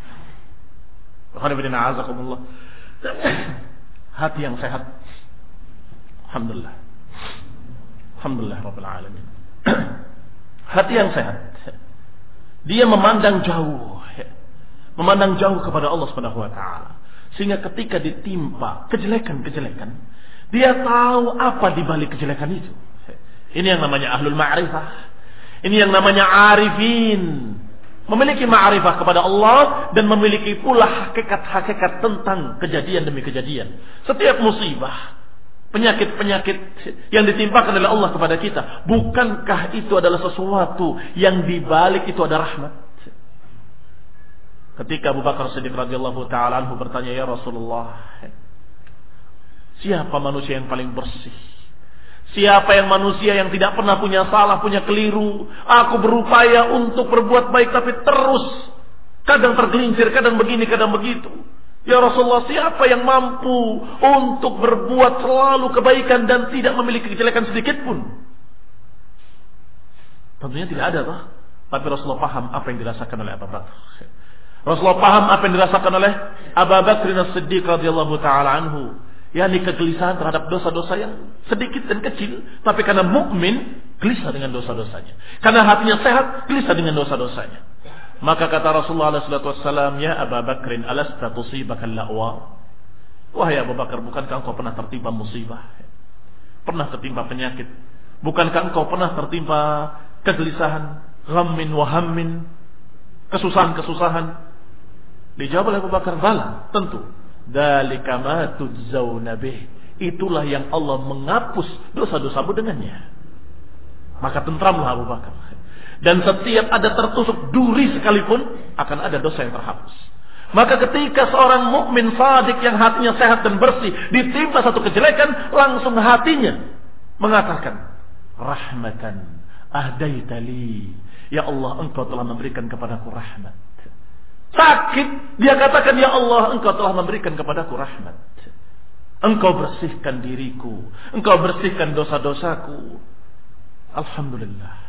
S1: Hati yang sehat, alhamdulillah, alhamdulillah rabbil alamin. Hati yang sehat, dia memandang jauh, memandang jauh kepada Allah Subhanahu wa taala. Sehingga ketika ditimpa kejelekan-kejelekan, dia tahu apa di balik kejelekan itu. Ini yang namanya ahlul ma'rifah. Ini yang namanya arifin. Memiliki ma'rifah kepada Allah dan memiliki pula hakikat-hakikat tentang kejadian demi kejadian. Setiap musibah, penyakit-penyakit yang ditimpakan oleh Allah kepada kita, bukankah itu adalah sesuatu yang dibalik itu ada rahmat? Ketika Abu Bakar Siddiq radhiyallahu taala anhu bertanya, ya Rasulullah, siapa manusia yang paling bersih? Siapa yang manusia yang tidak pernah punya salah, punya keliru? Aku berupaya untuk berbuat baik tapi terus kadang tergelincir, kadang begini, kadang begitu. Ya Rasulullah, siapa yang mampu untuk berbuat selalu kebaikan dan tidak memiliki kejelekan sedikit pun? Tentunya tidak ada, toh. Tapi Rasulullah paham apa yang dirasakan oleh Abu Bakar. Rasulullah paham apa yang dirasakan oleh Abu Bakar As-Siddiq radhiyallahu taala anhu. yakni kegelisahan terhadap dosa-dosa yang sedikit dan kecil, tapi karena mukmin gelisah dengan dosa-dosanya, karena hatinya sehat gelisah dengan dosa-dosanya. Maka kata Rasulullah shallallahu alaihi wasallam, ya Abu Bakrin, alasta tusibaka al-la'wa? Wahai Abu Bakar, bukankah engkau pernah tertimpa musibah, pernah tertimpa penyakit? Bukankah engkau pernah tertimpa kegelisahan, ghammin wa hammin, kesusahan-kesusahan? Dijawab oleh Abu Bakar, bala, tentu. Dzalika ma tujzauna bih, itulah yang Allah menghapus dosa-dosamu dengannya. Maka tentramlah Abu Bakar. Dan setiap ada tertusuk duri sekalipun akan ada dosa yang terhapus. Maka ketika seorang mukmin shadiq yang hatinya sehat dan bersih ditimpa satu kejelekan, langsung hatinya mengatakan, rahmatan ahdaitali, ya Allah, engkau telah memberikan kepadaku rahmat. Sakit, dia katakan, ya Allah, engkau telah memberikan kepadaku rahmat. Engkau bersihkan diriku, engkau bersihkan dosa-dosaku. Alhamdulillah.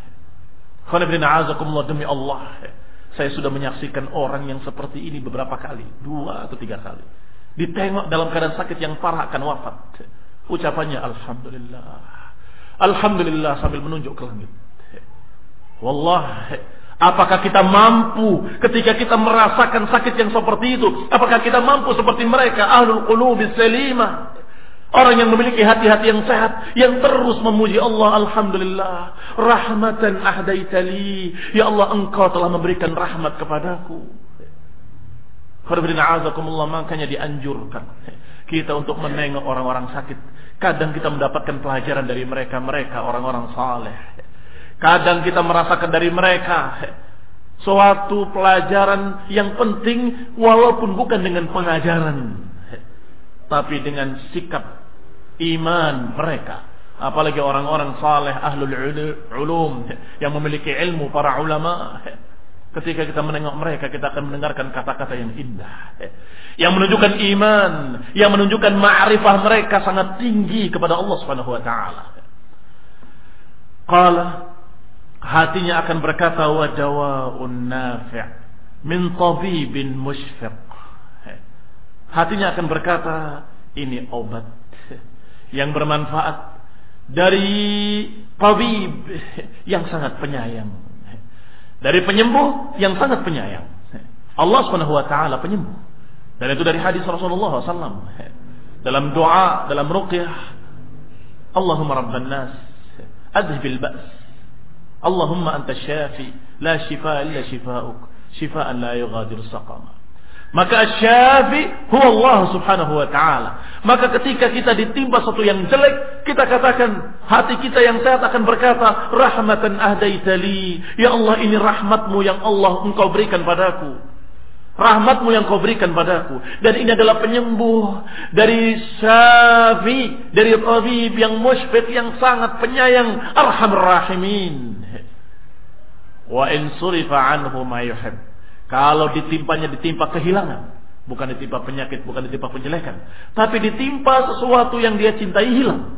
S1: Demi Allah, saya sudah menyaksikan orang yang seperti ini beberapa kali, dua atau tiga kali. Ditengok dalam keadaan sakit yang parah akan wafat, ucapannya Alhamdulillah, Alhamdulillah sambil menunjuk ke langit. Wallahi, apakah kita mampu ketika kita merasakan sakit yang seperti itu? Apakah kita mampu seperti mereka, ahlul qulubis salimah, orang yang memiliki hati-hati yang sehat, yang terus memuji Allah, Alhamdulillah, rahmatan ahdaitali, ya Allah, engkau telah memberikan rahmat kepadaku. Makanya dianjurkan kita untuk menengok orang-orang sakit. Kadang kita mendapatkan pelajaran dari mereka, mereka orang-orang saleh. Kadang kita merasakan dari mereka suatu pelajaran yang penting, walaupun bukan dengan pengajaran, tapi dengan sikap iman mereka. Apalagi orang-orang saleh, ahlul ulum, yang memiliki ilmu, para ulama. Ketika kita menengok mereka, kita akan mendengarkan kata-kata yang indah, yang menunjukkan iman, yang menunjukkan ma'rifah mereka sangat tinggi kepada Allah Subhanahu wa taala. Qala, hatinya akan berkata, wa dawaun nafi' min tabibin mushfiq. Hatinya akan berkata, ini obat yang bermanfaat dari tabib yang sangat penyayang, dari penyembuh yang sangat penyayang. Allah Subhanahu wa taala penyembuh. Dan itu dari hadis Rasulullah sallallahu alaihi wasallam dalam doa, dalam ruqyah, Allahumma rabban nas adhibil ba's, Allahumma anta syafi la shifaa illa shifaa'uk, shifaa'an la yughadiru saqama. Maka asy-syafi huwa Allah Subhanahu wa taala. Maka ketika kita ditimpa sesuatu yang jelek, kita katakan, hati kita yang sehat akan berkata, rahmatan ahdaitali, ya Allah, ini rahmatmu yang Allah engkau berikan padaku, rahmatmu yang kau berikan padaku. Dan ini adalah penyembuh dari syafi, dari tabib yang musyfiq, yang sangat penyayang, arhamur rahimin. Wa in surifa anhu ma yuhib, kalau ditimpanya ditimpa kehilangan, bukan ditimpa penyakit, bukan ditimpa penjelekan, tapi ditimpa sesuatu yang dia cintai hilang,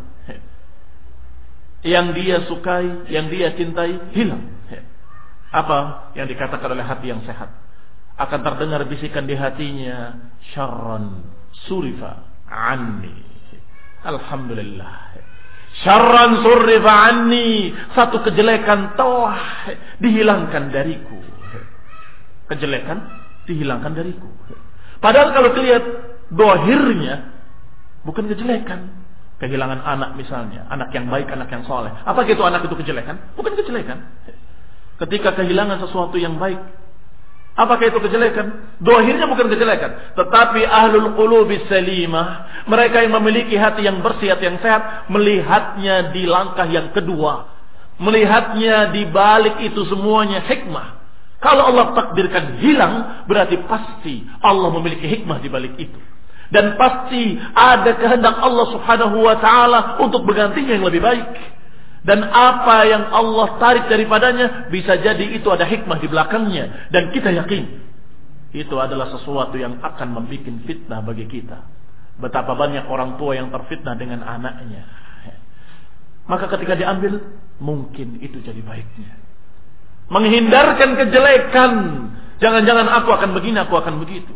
S1: yang dia sukai, yang dia cintai hilang. Apa yang dikatakan oleh hati yang sehat? Akan terdengar bisikan di hatinya, syarran surifa anni, alhamdulillah, syarran surifa anni, satu kejelekan telah dihilangkan dariku. Kejelekan dihilangkan dariku. Padahal kalau dilihat dohirnya bukan kejelekan. Kehilangan anak misalnya, anak yang baik, anak yang soleh. Apa itu anak itu kejelekan? Bukan kejelekan. Ketika kehilangan sesuatu yang baik, apakah itu kejelekan? Dohirnya bukan kejelekan. Tetapi ahlul qulubis salimah, mereka yang memiliki hati yang bersih, hati yang sehat, melihatnya di langkah yang kedua. Melihatnya di balik itu semuanya hikmah. Kalau Allah takdirkan hilang, berarti pasti Allah memiliki hikmah di balik itu. Dan pasti ada kehendak Allah subhanahu wa ta'ala untuk bergantinya yang lebih baik. Dan apa yang Allah tarik daripadanya, bisa jadi itu ada hikmah di belakangnya. Dan kita yakin, itu adalah sesuatu yang akan membuat fitnah bagi kita. Betapa banyak orang tua yang terfitnah dengan anaknya. Maka ketika diambil, mungkin itu jadi baiknya. Menghindarkan kejelekan. Jangan-jangan aku akan begini, aku akan begitu.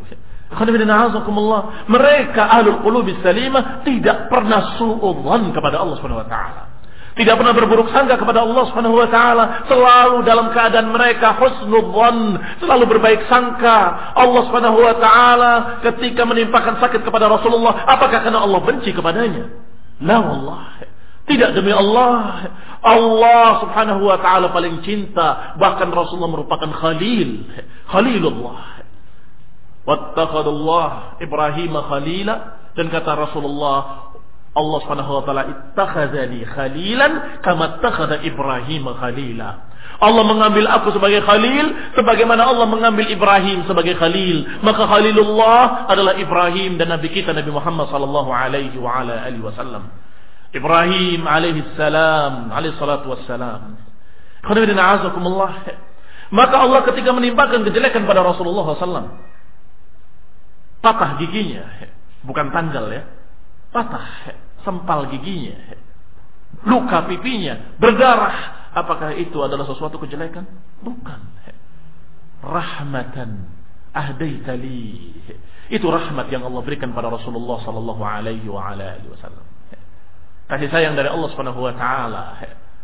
S1: Mereka ahlul qulubis salimah tidak pernah suudzon kepada Allah Subhanahu wa taala. Tidak pernah berburuk sangka kepada Allah Subhanahu wa taala, selalu dalam keadaan mereka husnudzon, selalu berbaik sangka. Allah Subhanahu wa taala ketika menimpakan sakit kepada Rasulullah, apakah karena Allah benci kepadanya? La wallah. Tidak, demi Allah. Allah Subhanahu wa taala paling cinta, bahkan Rasulullah merupakan khalil, khalilullah. Wattakhadallah Ibrahim khalila, dan kata Rasulullah, Allah Subhanahu wa taala ittakhadhani khalilan kama ittakhadha Ibrahim khalila. Allah mengambil aku sebagai khalil sebagaimana Allah mengambil Ibrahim sebagai khalil. Maka khalilullah adalah Ibrahim dan nabi kita Nabi Muhammad sallallahu alaihi wa ala alihi wasallam. Ibrahim alaihi salam, alaihi salatu wassalam. Khairuddin a'azakumullah. Maka Allah ketika menimpakan kejelekan pada Rasulullah sallallahu alaihi wasallam, patah giginya, bukan tanggal ya, patah, sempal giginya, luka pipinya, berdarah. Apakah itu adalah sesuatu kejelekan? Bukan. Rahmatan ahdaita li. Itu rahmat yang Allah berikan pada Rasulullah sallallahu alaihi wa ala alihi wasallam. Kasih sayang dari Allah Subhanahu wa taala.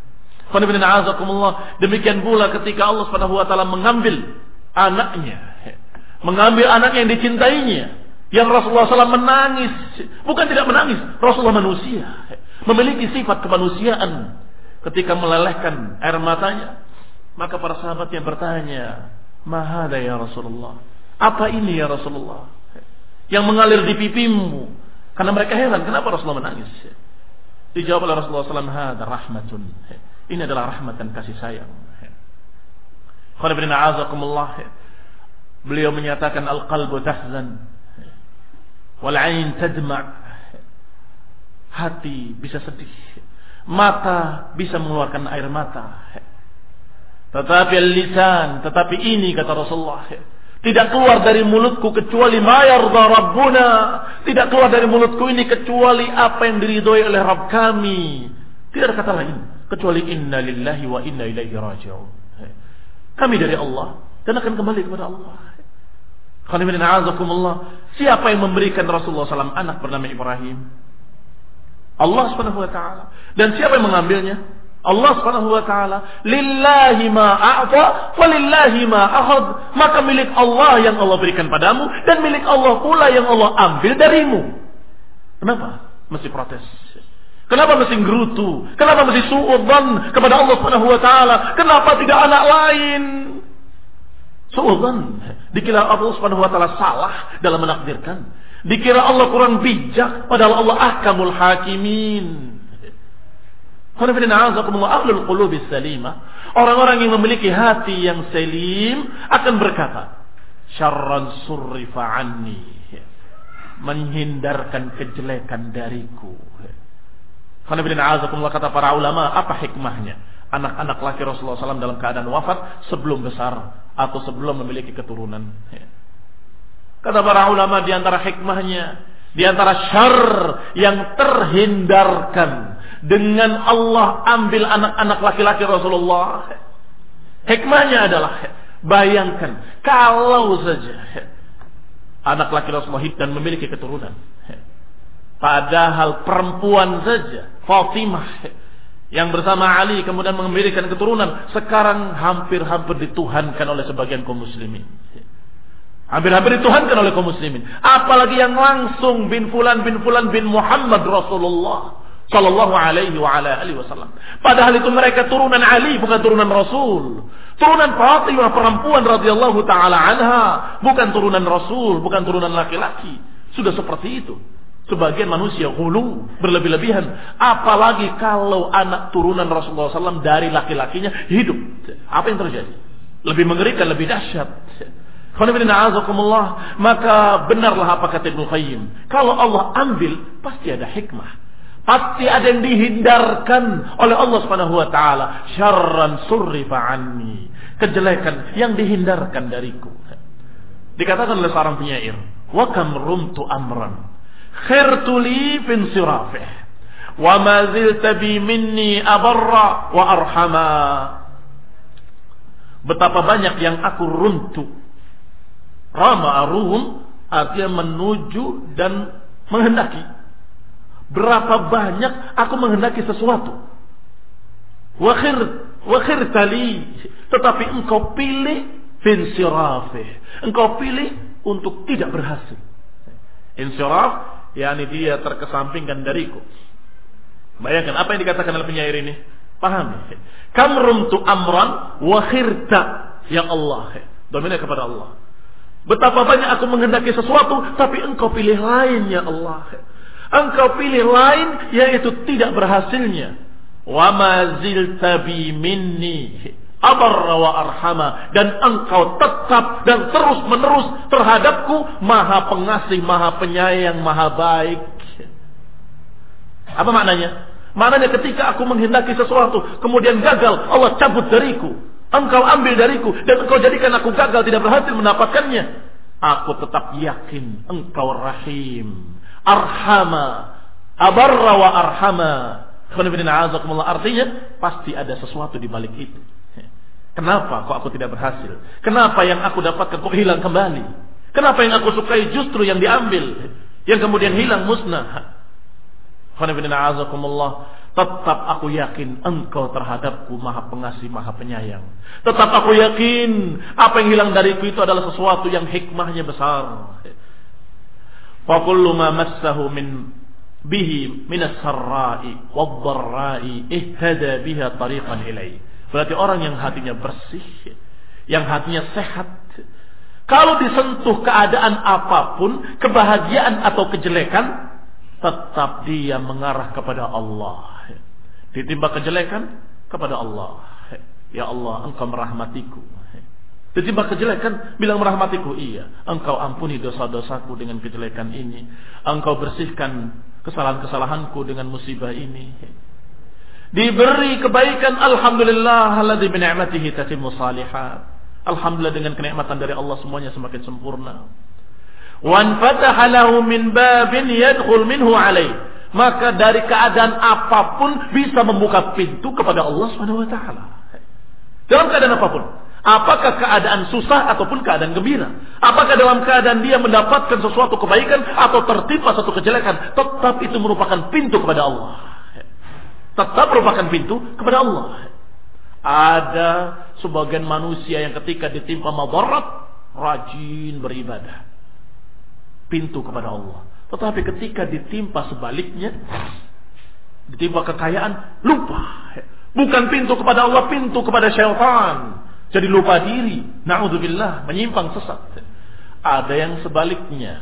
S1: Demikian pula ketika Allah Subhanahu wa taala mengambil anaknya, mengambil anak yang dicintainya, yang Rasulullah sallallahu alaihi wasallam menangis, bukan tidak menangis, Rasulullah manusia, memiliki sifat kemanusiaan. Ketika melelehkan air matanya, maka para sahabatnya bertanya, "Mahada ya Rasulullah? Apa ini ya Rasulullah? Yang mengalir di pipimu?" Karena mereka heran, kenapa Rasulullah menangis? Dijawab oleh Rasulullah sallallahu alaihi wasallam, "Hada rahmatun." Ini adalah rahmat dan kasih sayang. Khairuddin a'azakumullah. Beliau menyatakan al-qalbu tahzan wal 'ain tadma'. Hati bisa sedih, mata bisa mengeluarkan air mata. Tetapi lisan, tetapi ini kata Rasulullah, tidak keluar dari mulutku kecuali ma yarda rabbuna. Tidak keluar dari mulutku ini kecuali apa yang diridhoi oleh Rabb kami. Tidak ada kata lain kecuali inna lillahi wa inna ilaihi raji'un. Kami dari Allah dan akan kembali kepada Allah. Khairuddin a'azakumullah. Siapa yang memberikan Rasulullah sallallahu alaihi wasallam anak bernama Ibrahim? Allah Subhanahu wa taala. Dan siapa yang mengambilnya? Allah Subhanahu wa taala. Lillahi ma a'ta wa lillahi ma akhadh. Maka milik Allah yang Allah berikan padamu dan milik Allah pula yang Allah ambil darimu. Kenapa mesti protes? Kenapa mesti gerutu? Kenapa mesti suudzon kepada Allah Subhanahu wa taala? Kenapa tidak anak lain? Suudzon. Dikira Allah Subhanahu wa taala salah dalam menakdirkan. Dikira Allah kurang bijak, padahal Allah ahkamul hakimin. Ahlul qulubis salimah, orang-orang yang memiliki hati yang salim akan berkata, syarran surrifa anni, menghindarkan kejelekan dariku. Kata para ulama, apa hikmahnya anak-anak laki Rasulullah sallallahu alaihi wasallam dalam keadaan wafat sebelum besar atau sebelum memiliki keturunan? Kata para ulama, di antara hikmahnya, di antara syarr yang terhindarkan dengan Allah ambil anak-anak laki-laki Rasulullah, hikmahnya adalah, bayangkan kalau saja anak laki Rasulullah hidup dan memiliki keturunan, padahal perempuan saja, Fatimah yang bersama Ali kemudian memberikan keturunan, sekarang hampir-hampir dituhankan oleh sebagian kaum muslimin. Hampir-hampir dituhankan oleh kaum muslimin. Apalagi yang langsung bin fulan bin fulan bin Muhammad Rasulullah sallallahu alaihi wa ala alihi wasallam. Padahal itu mereka turunan Ali, bukan turunan Rasul. Turunan Fatimah perempuan radhiyallahu taala anha, bukan turunan Rasul, bukan turunan laki-laki. Sudah seperti itu. Sebagian manusia ghulu, berlebih-lebihan. Apalagi kalau anak turunan Rasulullah sallallahu alaihi wasallam dari laki-lakinya hidup. Apa yang terjadi? Lebih mengerikan, lebih dahsyat. Maka benarlah apa kata Ibnu Qayyim. Kalau Allah ambil, pasti ada hikmah. Pasti ada yang dihindarkan oleh Allah Subhanahu wa taala. Syarran surrifa anni. Kejelekan yang dihindarkan dariku. Dikatakan oleh seorang penyair, wa kam rumtu amran khairtu li fin sirafih wa ma zilta bi minni abarra wa arhama. Betapa banyak yang aku runtuh. Rama arum artinya menuju dan menghendaki. Berapa banyak aku menghendaki sesuatu. Wakhir wakhir tali, tetapi engkau pilih finsirafih. Engkau pilih untuk tidak berhasil. Insiraf, yakni dia terkesampingkan dariku. Bayangkan apa yang dikatakan oleh penyair ini. Paham? Kamrum tu amran wakhirta, ya Allah. Dominanya kepada Allah. Betapa banyak aku menghendaki sesuatu, tapi engkau pilih lain, ya Allah. Engkau pilih lain, yaitu tidak berhasilnya. Wa ma zilta bi minni abarra wa arhama. Dan engkau tetap dan terus menerus terhadapku maha pengasih, maha penyayang, maha baik. Apa maknanya? Maknanya ketika aku menghendaki sesuatu, kemudian gagal, Allah cabut dariku. Engkau ambil dariku dan engkau jadikan aku gagal, tidak berhasil mendapatkannya. Aku tetap yakin engkau rahim, arhama, abarra wa arhama. Artinya pasti ada sesuatu di balik itu. Kenapa kok aku tidak berhasil? Kenapa yang aku dapatkan kok hilang kembali? Kenapa yang aku sukai justru yang diambil, yang kemudian hilang musnah? Tetap aku yakin engkau terhadapku maha pengasih, maha penyayang. Tetap aku yakin apa yang hilang dariku itu adalah sesuatu yang hikmahnya besar. Fa kullu ma massahu min bihi min as-sarra'i wad-dharra'i ihtada biha tariqan ilai. Berarti orang yang hatinya bersih, yang hatinya sehat, kalau disentuh keadaan apapun, kebahagiaan atau kejelekan, tetap dia mengarah kepada Allah. Ditimpa kejelekan kepada Allah. Ya Allah, engkau merahmatiku. Ditimpa kejelekan, bilang merahmatiku. Iya, engkau ampuni dosa-dosaku dengan kejelekan ini. Engkau bersihkan kesalahan-kesalahanku dengan musibah ini. Diberi kebaikan, alhamdulillah alladzi bi ni'matihi tatimmu shalihat. Alhamdulillah, dengan kenikmatan dari Allah semuanya semakin sempurna. Wan fataha lahu min babin yadkhul minhu alaih. Maka dari keadaan apapun bisa membuka pintu kepada Allah Subhanahu wa taala. Dalam keadaan apapun. Apakah keadaan susah ataupun keadaan gembira? Apakah dalam keadaan dia mendapatkan sesuatu kebaikan atau tertimpa satu kejelekan, tetap itu merupakan pintu kepada Allah. Tetap merupakan pintu kepada Allah. Ada sebagian manusia yang ketika ditimpa madarat rajin beribadah. Pintu kepada Allah. Tetapi ketika ditimpa sebaliknya, ditimpa kekayaan, lupa. Bukan pintu kepada Allah, pintu kepada syaitan. Jadi lupa diri. Na'udzubillah, menyimpang sesat. Ada yang sebaliknya.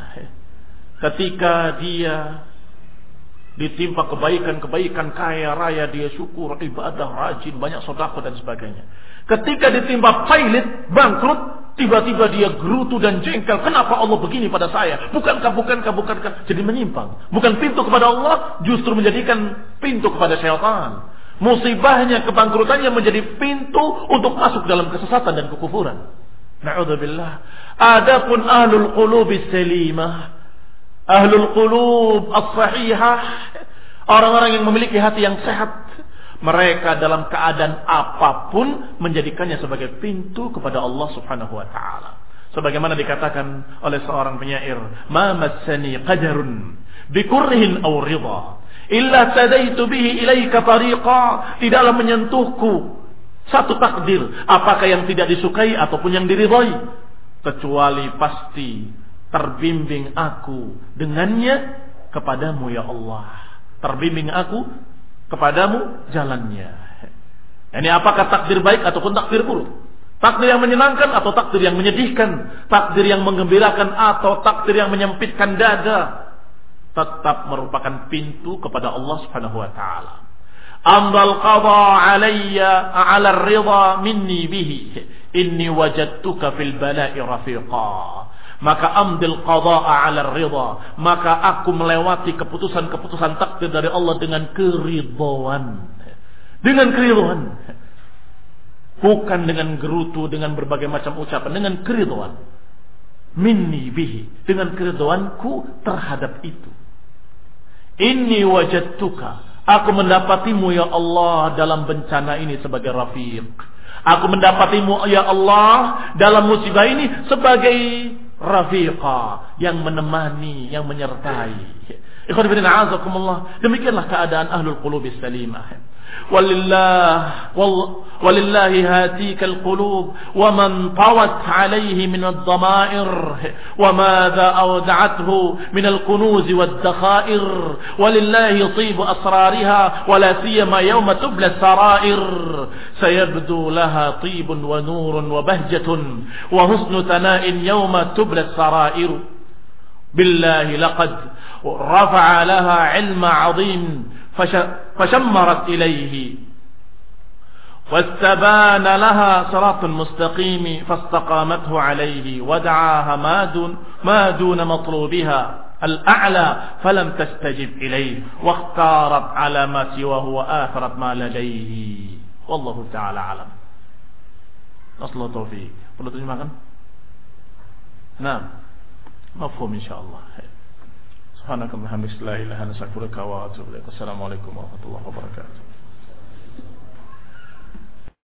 S1: Ketika dia ditimpa kebaikan-kebaikan, kaya raya, dia syukur, ibadah, rajin, banyak sedekah dan sebagainya. Ketika ditimpa pailit, bangkrut, tiba-tiba dia gerutu dan jengkel. Kenapa Allah begini pada saya? Bukankah, bukankah, bukankah. Jadi menyimpang. Bukan pintu kepada Allah, justru menjadikan pintu kepada syaitan. Musibahnya, kebangkrutannya menjadi pintu untuk masuk dalam kesesatan dan kekufuran. Na'udzubillah. Adapun ahlul qulubis salimah, ahlul qulub as-sahihah, orang-orang yang memiliki hati yang sehat, mereka dalam keadaan apapun menjadikannya sebagai pintu kepada Allah Subhanahu wa taala. Sebagaimana dikatakan oleh seorang penyair, "Ma massani qadarun bi kurhin aw ridha, illa tadaitu bihi ilaika tariqa." Tidaklah menyentuhku satu takdir, apakah yang tidak disukai ataupun yang diridhai, kecuali pasti terbimbing aku dengannya kepadamu ya Allah. Terbimbing aku kepadamu jalannya. Ini apakah takdir baik ataupun takdir buruk? Takdir yang menyenangkan atau takdir yang menyedihkan? Takdir yang menggembirakan atau takdir yang menyempitkan dada? Tetap merupakan pintu kepada Allah Subhanahu wa taala. Amdal qada alayya ala ridha minni bihi inni wajadtuka fil bala'i rafiqa. Maka amdil qada'a 'ala ridha, maka aku melewati keputusan-keputusan takdir dari Allah dengan keridhaan. Dengan keridhaan. Bukan dengan gerutu, dengan berbagai macam ucapan, dengan keridhaan. Minni bihi, dengan keridhaanku terhadap itu. Inni wajadtuka, aku mendapatimu ya Allah dalam bencana ini sebagai rafiq. Aku mendapatimu ya Allah dalam musibah ini sebagai rafiqa, yang menemani, yang menyertai. Ikhwan fillah a'azakumullah. Demikianlah keadaan ahlul qulubis salimah. Walillah walillahi hatika alqulub wa man tawat alayhi min ad-dama'ir wa madha awda'athu min al-kunuz wad-dakhair walillahi tibu asrariha wa la siyama yawma tubla as-sarair sayabdu laha tibun wa nurun wa bahjatun wa husnu tana'in yawma tubla as-sarair billahi laqad rafa'a laha 'ilma 'azim فشمرت إليه واستبان لها صراط مستقيم فاستقامته عليه ودعاها ما دون, ما دون مطلوبها الأعلى فلم تستجب إليه واختارت على ما سواه وآثرت ما لديه والله تعالى أعلم. نصل التوفيق. perlu terjemahkan? Nah, mafhum insyaallah. Subhanakallahumma wa bihamdika la ilaha illa anta astaghfiruka wa atubu ilaik. Assalamualaikum warahmatullahi wabarakatuh.